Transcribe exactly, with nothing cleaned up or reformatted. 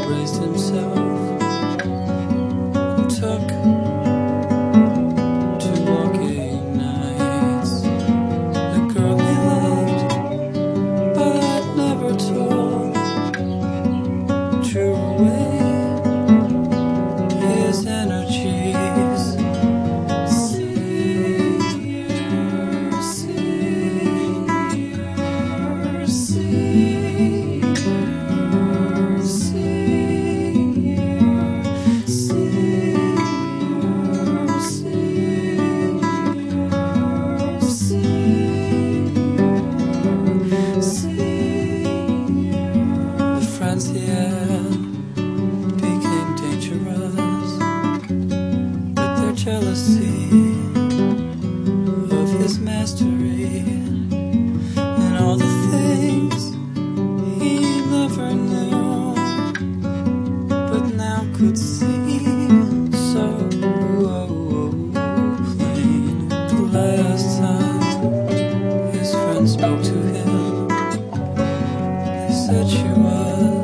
raised himself and took to walking nights. The girl he loved but never told drew away his energies. Senior, senior, senior, the friends he had became dangerous with their jealousy of his mastery and all the things he never knew, but now could see so plain. The last time his friend spoke to him, he said she was